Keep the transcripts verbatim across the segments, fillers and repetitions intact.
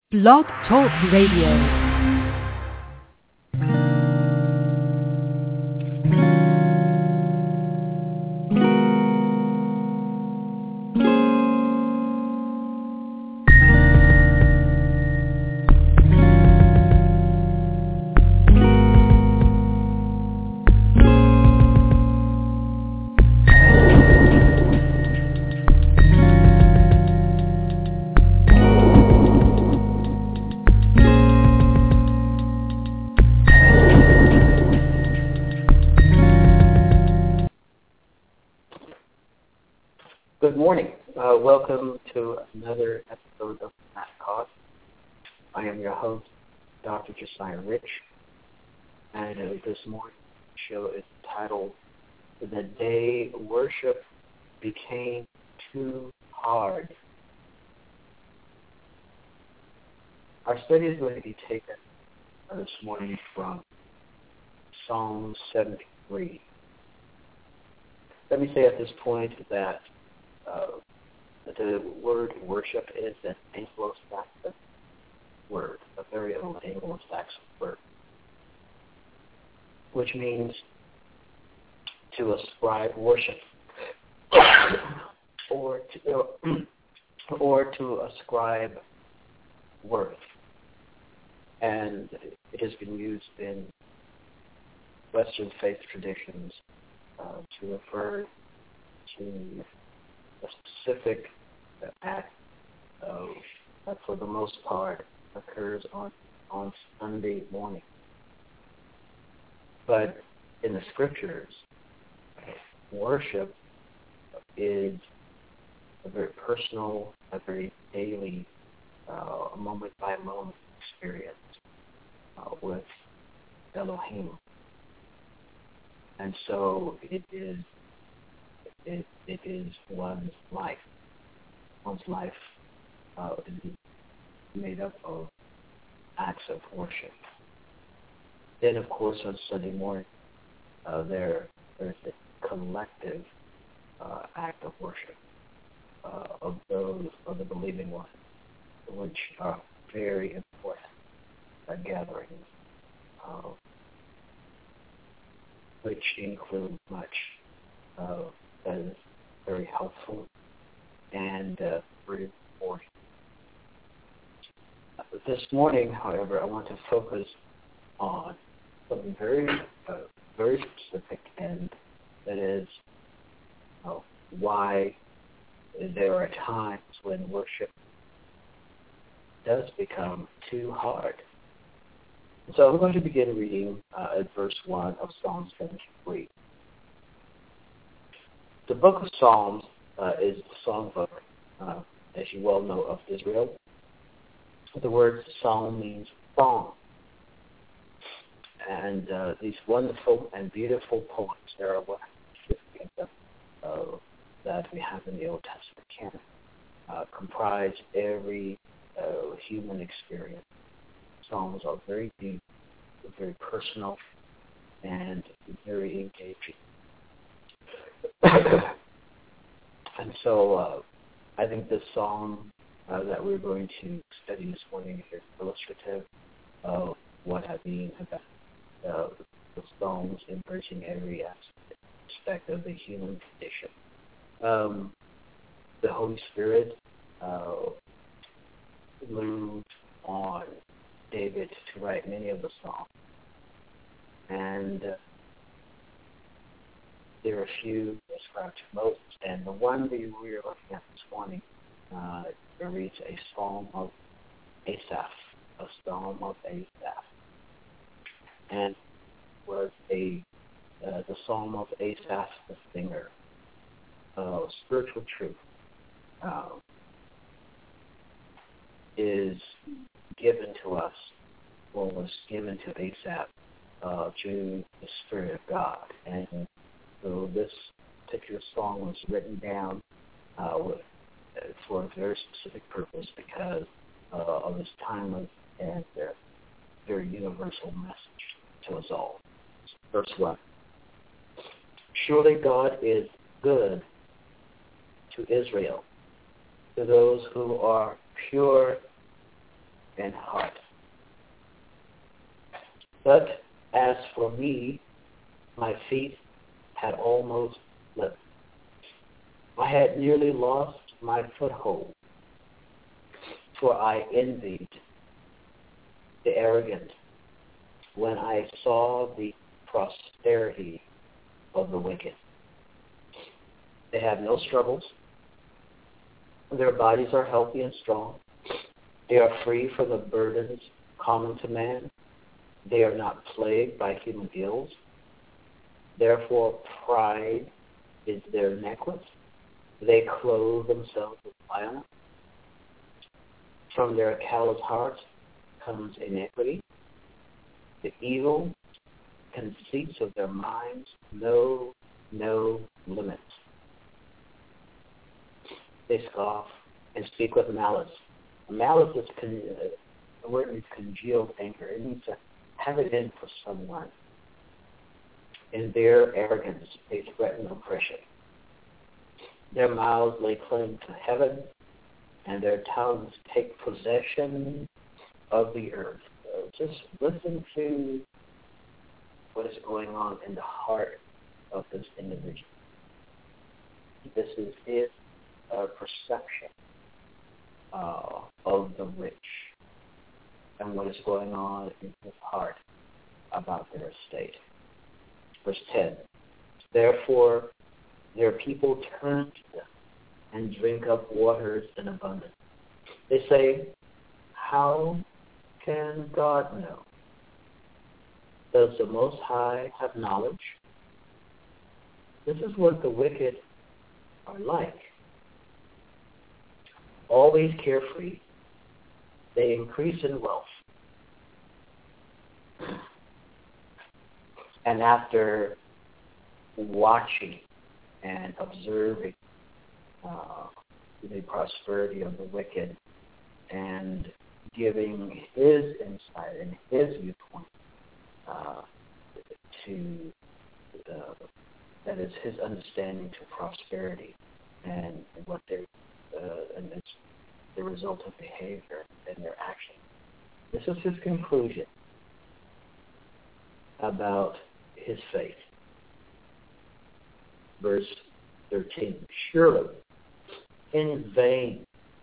Blog Talk Radio. Good morning. Uh, welcome to another episode of Matt Cost. I am your host, Doctor Josiah Rich, and uh, this morning's show is titled "The Day Worship Became Too Hard." Our study is going to be taken uh, this morning from Psalm seventy-three. Let me say at this point that Uh, the word worship is an Anglo-Saxon word, a very old Anglo-Saxon word, which means to ascribe worship or to or to ascribe worth, and it has been used in Western faith traditions uh, to refer to a specific act of, that for the most part occurs on, on Sunday morning. But in the scriptures, worship is a very personal, a very daily, uh, moment-by-moment experience uh, with Elohim. And so it is It, it is one's life. One's life uh, is made up of acts of worship. Then, of course, on Sunday morning, uh, there there's a collective uh, act of worship uh, of those of the believing ones, which are very important uh, gatherings, uh, which include much of uh, that is very helpful and uh, very important. Uh, this morning, however, I want to focus on something very, uh, very specific, and that is uh, why there are times when worship does become too hard. So I'm going to begin reading uh, at verse one of Psalm seventy-three. The book of Psalms uh, is the songbook, uh, as you well know, of Israel. The word psalm means song. And uh, these wonderful and beautiful poems, there are one hundred fifty of them uh, that we have in the Old Testament canon, uh, comprise every uh, human experience. Psalms are very deep, very personal, and very engaging. And so uh, I think this psalm uh, that we're going to study this morning is illustrative of what I mean about uh, the psalms embracing every aspect of the human condition. Um, the Holy Spirit uh, moved on David to write many of the psalms, and uh, there are a few ascribed to Moses, and the one that we are looking at this morning uh, reads a psalm of Asaph, a psalm of Asaph, and was a uh, the psalm of Asaph the singer. Uh, spiritual truth uh, is given to us, or was given to Asaph uh, through the Spirit of God, and so this particular song was written down uh, with, uh, for a very specific purpose because uh, of this time of and their very universal message to us all. Verse one. Surely God is good to Israel, to those who are pure in heart. But as for me, my feet had almost slipped. I had nearly lost my foothold, for I envied the arrogant when I saw the prosperity of the wicked. They have no struggles. Their bodies are healthy and strong. They are free from the burdens common to man. They are not plagued by human ills. Therefore, pride is their necklace. They clothe themselves with violence. From their callous hearts comes iniquity. The evil conceits of their minds know no limits. They scoff and speak with malice. Malice is con- the word is congealed anger. It means to have it in for someone. In their arrogance, they threaten oppression. Their mouths lay claim to heaven, and their tongues take possession of the earth. So just listen to what is going on in the heart of this individual. This is his uh, perception uh, of the rich and what is going on in his heart about their estate. Verse ten, therefore their people turn to them and drink up waters in abundance. They say, how can God know? Does the Most High have knowledge? This is what the wicked are like. Always carefree, they increase in wealth. And after watching and observing uh, the prosperity of the wicked and giving his insight and his viewpoint uh, to uh, that is his understanding to prosperity and what they uh, and it's the result of behavior and their action. This is his conclusion about his faith. Verse thirteen, surely in vain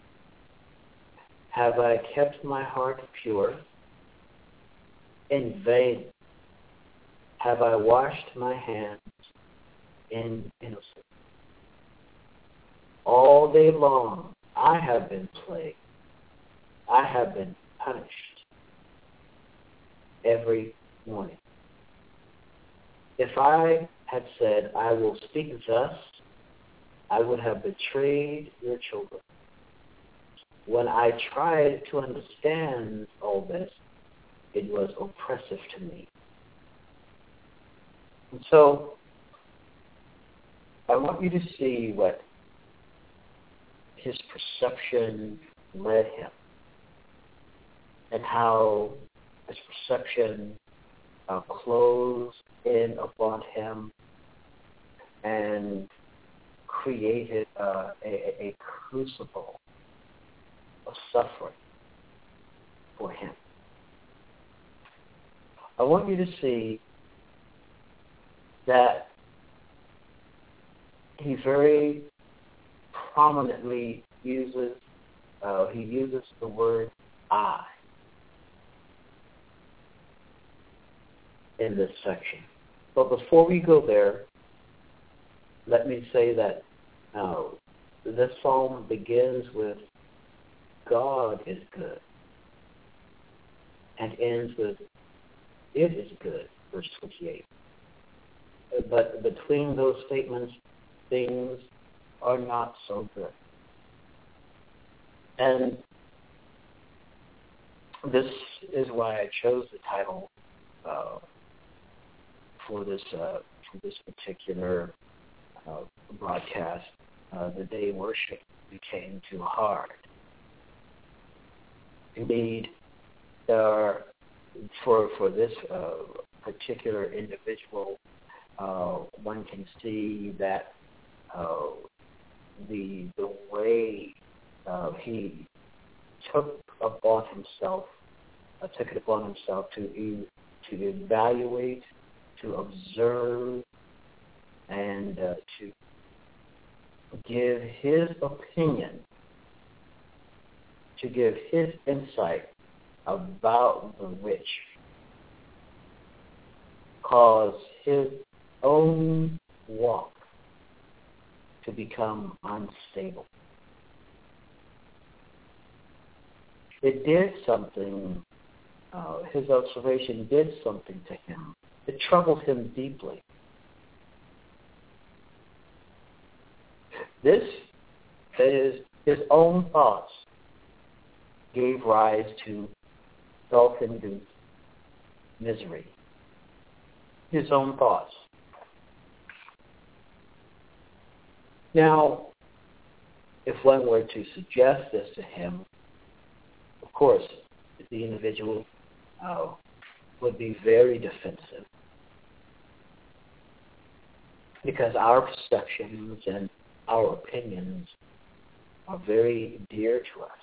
have I kept my heart pure. In vain have I washed my hands in innocence. All day long I have been plagued. I have been punished every morning. If I had said, I will speak thus, I would have betrayed your children. When I tried to understand all this, it was oppressive to me. And so, I want you to see what his perception led him and how his perception uh, closed in upon him and created uh, a, a crucible of suffering for him. I want you to see that he very prominently uses, uh, he uses the word I in this section. But before we go there, let me say that uh, this psalm begins with God is good and ends with it is good, verse twenty-eight. But between those statements, things are not so good. And this is why I chose the title uh, for this uh, for this particular uh, broadcast. Uh, the day worship became too hard. Indeed, there for for this uh, particular individual, uh, one can see that uh, the the way uh, he took upon himself, uh, took it upon himself to e- to evaluate, to observe, and uh, to give his opinion, to give his insight about the witch, cause his own walk to become unstable. It did something, uh, his observation did something to him. It troubled him deeply. This, that is, his own thoughts gave rise to self-induced misery. His own thoughts. Now, if one were to suggest this to him, of course, the individual uh, would be very defensive, because our perceptions and our opinions are very dear to us.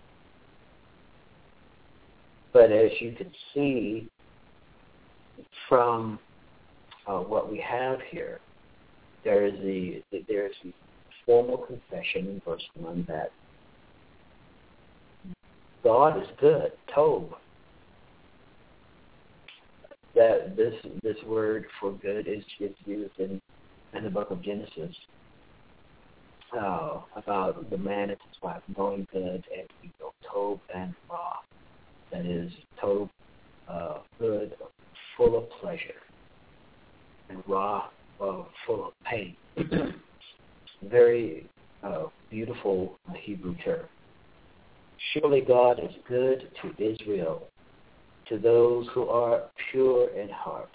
But as you can see from uh, what we have here, there is the there is the formal confession in verse one that God is good, Tov. That this this word for good is, is used in, in the book of Genesis uh, about the man and his wife knowing good and evil, Tov and Ra. That is, Tov, uh, good, full of pleasure, and Ra, uh, full of pain. Very uh, beautiful Hebrew term. Surely God is good to Israel, to those who are pure in heart.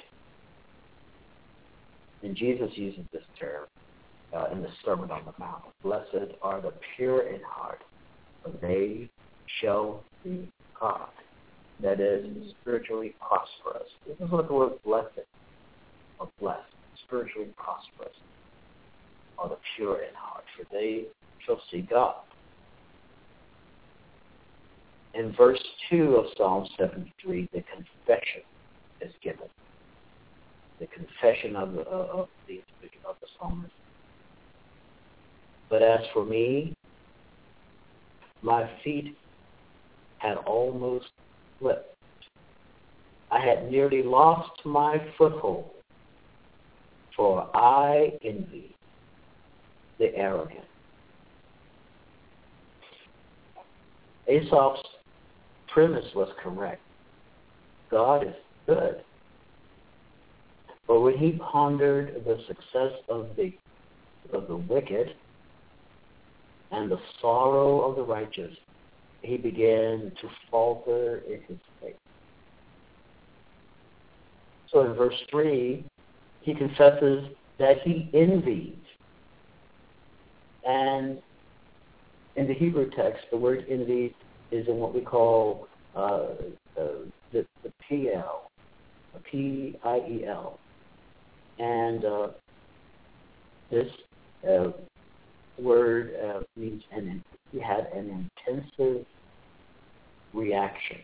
And Jesus uses this term uh, in the Sermon on the Mount. Blessed are the pure in heart, for they shall see God. That is, spiritually prosperous. This is what the word blessed or blessed, spiritually prosperous, are the pure in heart, for they shall see God. In verse two of Psalm seventy-three, the confession is given. The confession of the, of the, of the psalmist. But as for me, my feet had almost slipped. I had nearly lost my foothold, for I envy the arrogant. Aesop's premise was correct. God is good. But when he pondered the success of the of the wicked and the sorrow of the righteous, he began to falter in his faith. So in verse three, he confesses that he envies. And in the Hebrew text, the word envy is in what we call uh, uh, the, the P L, P I E L. And uh, this uh, word uh, means an, he had an intensive reaction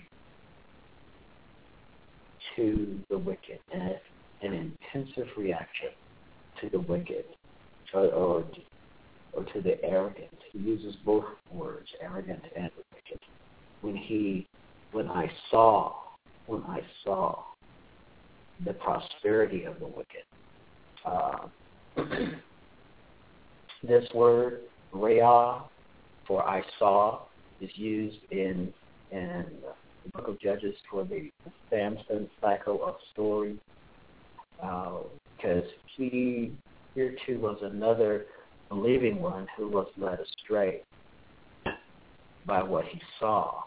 to the wicked, an, an intensive reaction to the wicked, or, or, or to the arrogant. He uses both words, arrogant and wicked. When he, when I saw, when I saw the prosperity of the wicked. Uh, this word, Reah, for I saw, is used in in the book of Judges for the Samson cycle of story, because uh, he, here too, was another believing one who was led astray by what he saw.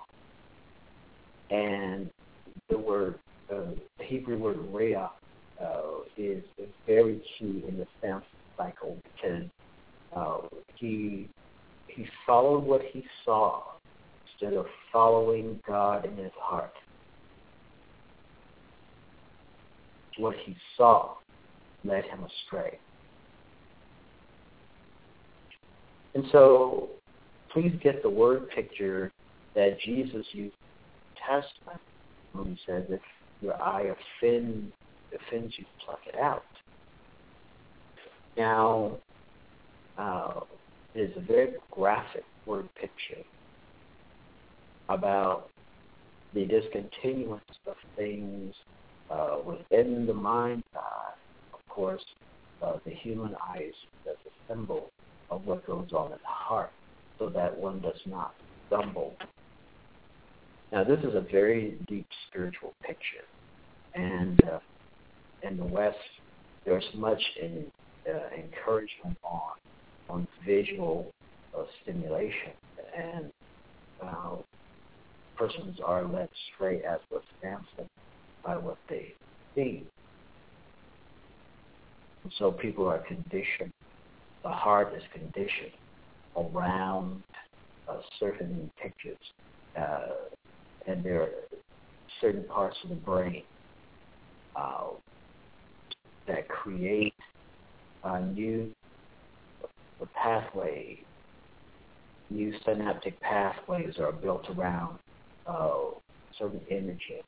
And the word, uh, the Hebrew word Reah, uh, is, is very key in the Samson cycle, because uh, he he followed what he saw instead of following God in his heart. What he saw led him astray. And so please get the word picture that Jesus used in the Testament when he said that your eye offend, offends you, pluck it out. Now, uh, it is a very graphic word picture about the discontinuance of things uh, within the mind's eye. Of course, uh, the human eye is as a symbol of what goes on in the heart, so that one does not stumble. Now, this is a very deep spiritual picture, and uh, in the West, there's much in, uh, encouragement on on visual uh, stimulation, and uh, persons are led astray, as was Samson, by what they see. And so people are conditioned. The heart is conditioned around uh, certain pictures, uh, and there are certain parts of the brain uh, that create uh, new pathways. New synaptic pathways are built around uh, certain imaging.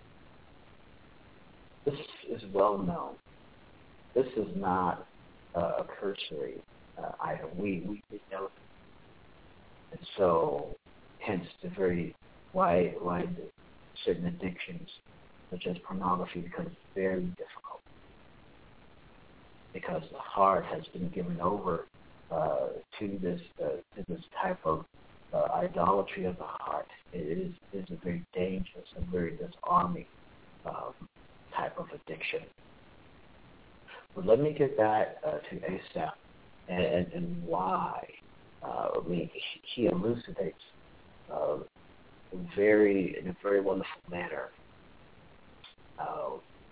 This is well known. This is not uh, a cursory uh, item. We we know, and so hence the very why why certain addictions such as pornography becomes very difficult, because the heart has been given over uh, to this uh, to this type of uh, idolatry of the heart. It is is a very dangerous and very disarming um, type of addiction. But let me get back uh, to Asaph and, and, and why. Uh, I mean, he, he elucidates uh, very in a very wonderful manner uh,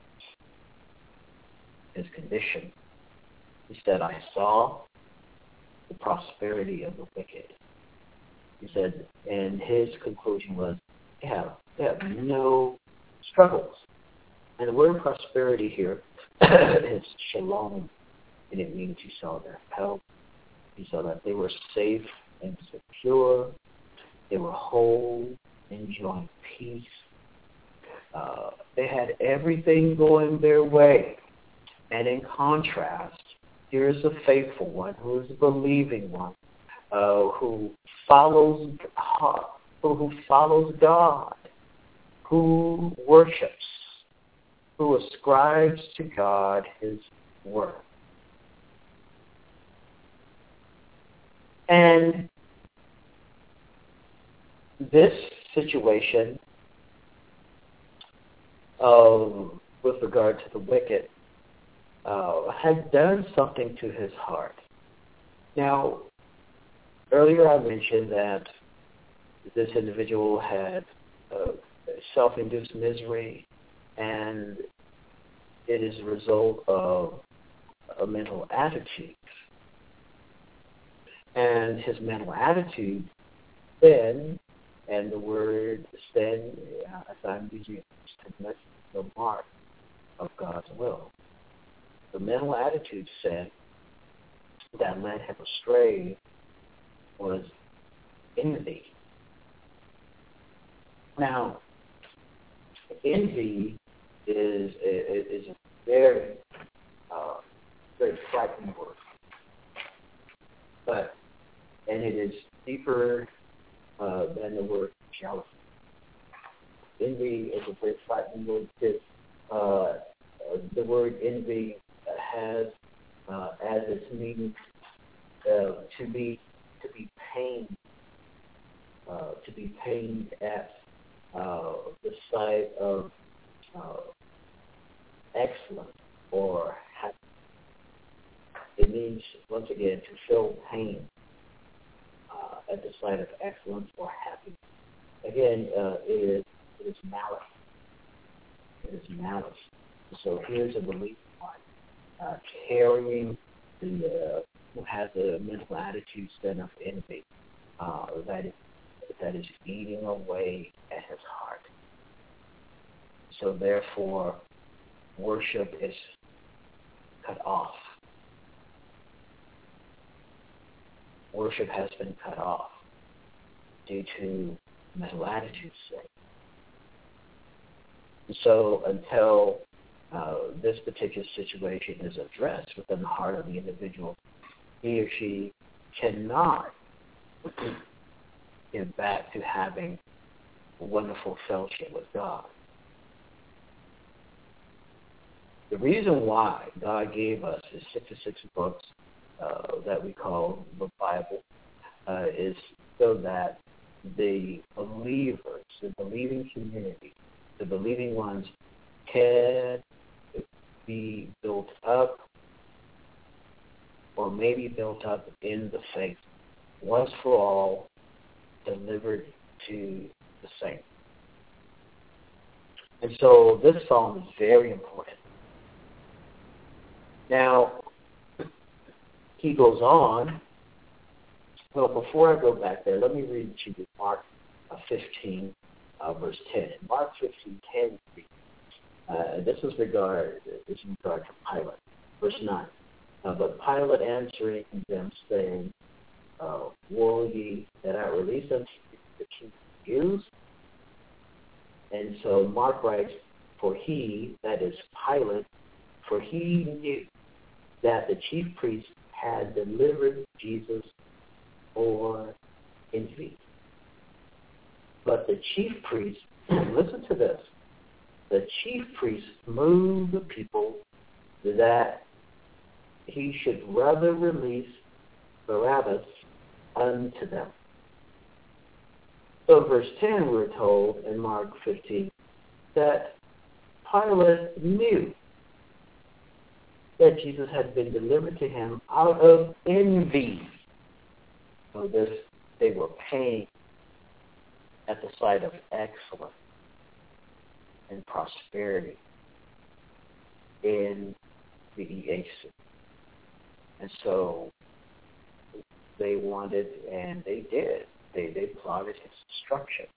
his condition. He said, "I saw the prosperity of the wicked." He said, and his conclusion was, they have, they have no struggles. And the word prosperity here is shalom, and it means you saw their health, you saw that they were safe and secure, they were whole, enjoying peace. Uh, they had everything going their way. And in contrast, here's a faithful one, who is a believing one, uh, who follows who, who follows God, who worships, who ascribes to God his worth. And this situation uh, with regard to the wicked uh, had done something to his heart. Now, earlier I mentioned that this individual had uh, self-induced misery, and it is a result of a mental attitude. And his mental attitude then, and the word sin, as I'm using it, is the mark of God's will. The mental attitude sin that led him astray was envy. Now, envy is is a very uh, very frightening word, but and it is deeper uh, than the word jealousy. Envy is a very frightening word because uh, the word envy has uh, as its meaning uh, to be to be pained, uh, to be pained at uh, the sight of uh, excellence or happiness. It means, once again, to feel pain uh, at the sight of excellence or happiness. Again, uh, it is it is malice. It is malice. So here's a belief one uh, carrying the uh, who has a mental attitude then of envy uh, that is that is eating away at his heart. So therefore, worship is cut off. Worship has been cut off due to mental attitude sin. And so until uh, this particular situation is addressed within the heart of the individual, he or she cannot get back to having wonderful fellowship with God. The reason why God gave us his sixty-six books uh, that we call the Bible uh, is so that the believers, the believing community, the believing ones can be built up or maybe built up in the faith once for all, delivered to the saints. And so this psalm is very important. Now, he goes on. Well, before I go back there, let me read to you Mark fifteen, uh, verse ten. Mark fifteen, ten, uh, this is regard, this is regard to Pilate. Verse nine. Uh, but Pilate answering them, saying, uh, will ye that I release unto you the King of Jews? And so Mark writes, for he, that is Pilate, for he knew that the chief priest had delivered Jesus over envy. But the chief priest, listen to this, the chief priest moved the people that he should rather release Barabbas unto them. So verse ten, we're told in Mark fifteen, that Pilate knew that Jesus had been delivered to him out of envy. So this, they were pained at the sight of excellence and prosperity in the Oasis. And so they wanted, and they did, they, they plotted his destruction.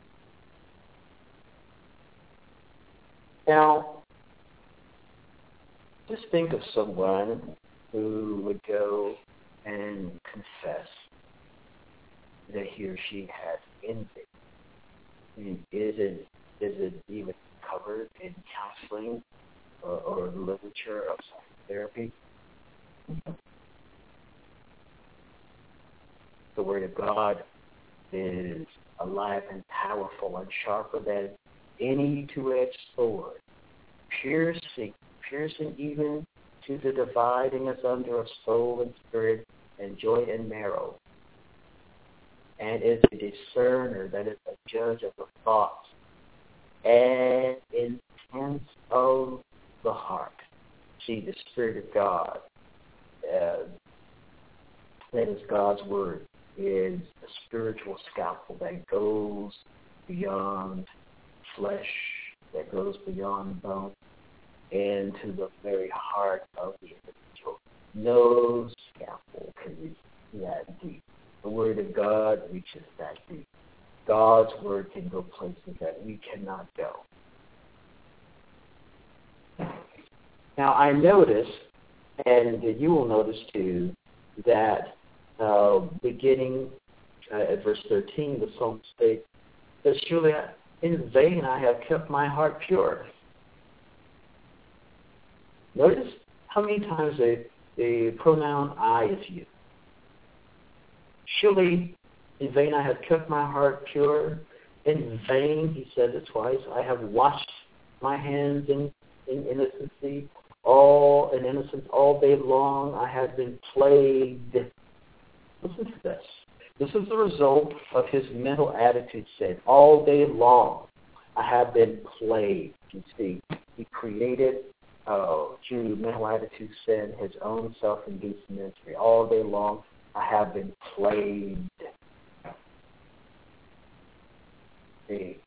Now, just think of someone who would go and confess that he or she has envy. I mean, is it is it even covered in counseling or, or the literature of psychotherapy? The Word of God is alive and powerful and sharper than any two-edged sword, piercing, piercing even to the dividing asunder of soul and spirit and joint and marrow, and is a discerner, that is a judge of the thoughts and intents of the heart. See, the Spirit of God, uh, that is God's Word, is a spiritual scalpel that goes beyond flesh, that goes beyond bone, into the very heart of the individual. No scalpel can reach that deep. The Word of God reaches that deep. God's Word can go places that we cannot go. Now, I notice, and you will notice too, that uh, beginning uh, at verse thirteen, the psalm states that surely in vain I have kept my heart pure. Notice how many times the, the pronoun I is used. Surely in vain I have kept my heart pure. In vain, he says it twice, I have washed my hands in, in innocency, all in innocence all day long. I have been plagued. Listen to this. This is the result of his mental attitude sin. All day long, I have been plagued. You see, he created, uh, through mental attitude sin, his own self-induced misery. All day long, I have been plagued. See?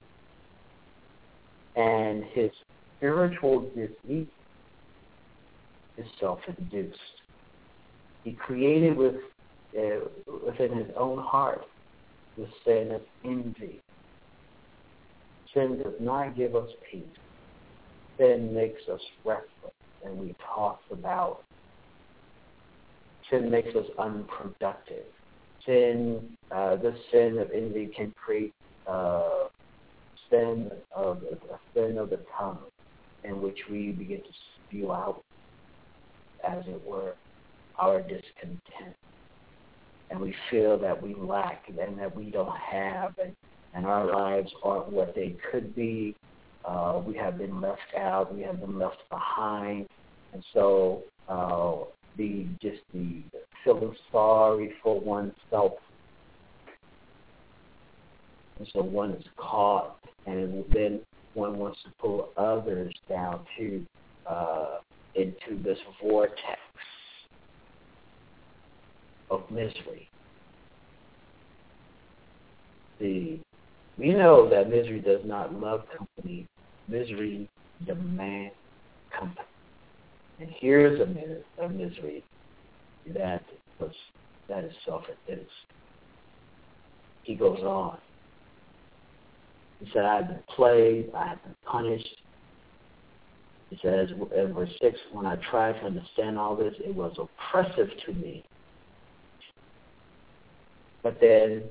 And his spiritual disease is self-induced. He created with uh, within his own heart the sin of envy. Sin does not give us peace. Sin makes us restless, and we talk about. Sin makes us unproductive. Sin, uh, the sin of envy can create uh, sin of a sin of the tongue, in which we begin to spew out, as it were, our discontent, and we feel that we lack and that we don't have, and, and our lives aren't what they could be. Uh, we have been left out. We have been left behind, and so uh, the just the feeling sorry for oneself. And so one is caught, and then one wants to pull others down to uh, into this vortex of misery. The we know that misery does not love company. Misery demands company. And here's a minute of misery that was that is self-induced. He goes on. He said, I've been plagued, I have been punished. He says in verse six, when I tried to understand all this, it was oppressive to me. But then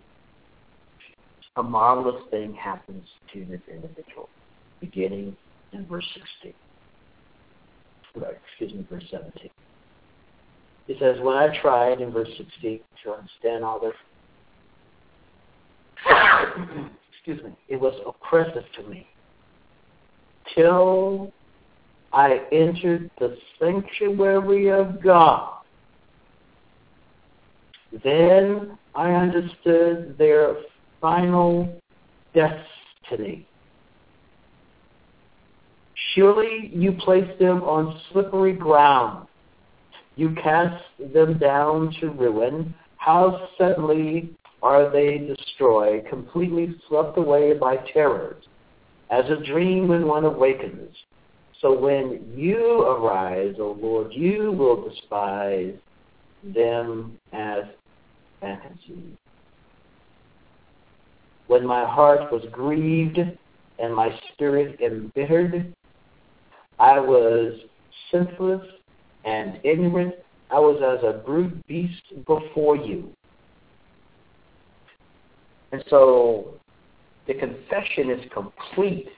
a marvelous thing happens to this individual, beginning in verse sixteen. Excuse me, verse seventeen. He says, when I tried in verse sixteen to understand all this, excuse me, it was oppressive to me till I entered the sanctuary of God. Then I understood their final destiny. Surely you place them on slippery ground. You cast them down to ruin. How suddenly are they destroyed, completely swept away by terrors, as a dream when one awakens. So when you arise, O Lord, you will despise them as fantasy. When my heart was grieved and my spirit embittered, I was senseless and ignorant. I was as a brute beast before you. And so the confession is complete.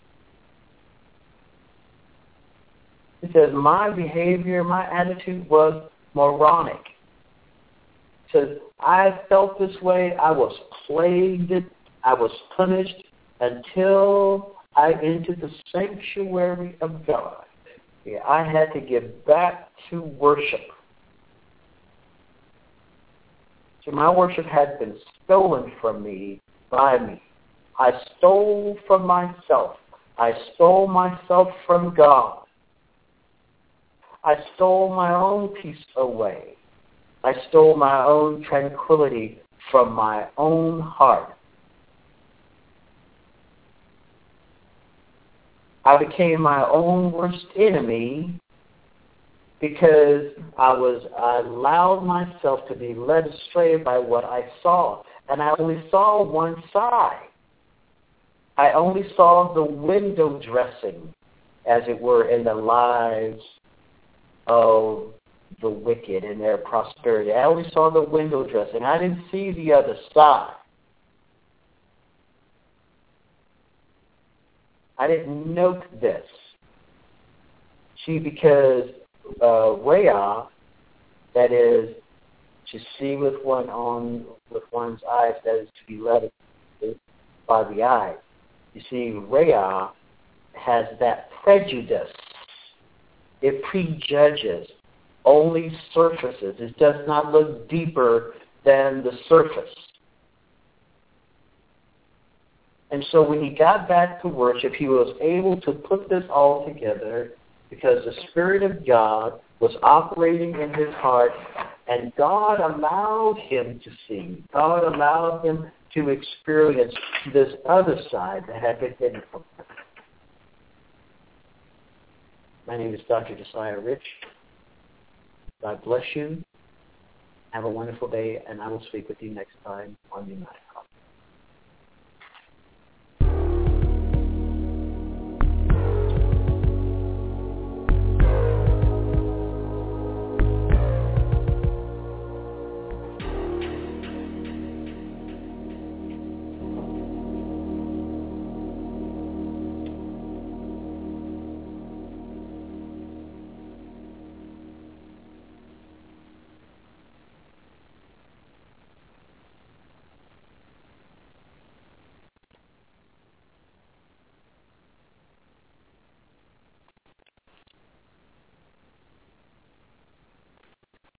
It says, my behavior, my attitude was moronic. It says, I felt this way. I was plagued. I was punished until I entered the sanctuary of God. Yeah, I had to get back to worship. So my worship had been stolen from me by me. I stole from myself. I stole myself from God. I stole my own peace away. I stole my own tranquility from my own heart. I became my own worst enemy because I was I allowed myself to be led astray by what I saw. And I only saw one side. I only saw the window dressing, as it were, in the lives of the wicked and their prosperity. I only saw the window dressing. I didn't see the other side. I didn't note this. See, because uh, Rhea, that is, to see with one on with one's eyes, that is to be led by the eye. You see, Rhea has that prejudice. It prejudges, only surfaces. It does not look deeper than the surface. And so when he got back to worship, he was able to put this all together because the Spirit of God was operating in his heart, and God allowed him to see. God allowed him to experience this other side that had been hidden from him. My name is Doctor Josiah Rich. God bless you. Have a wonderful day, and I will speak with you next time on United.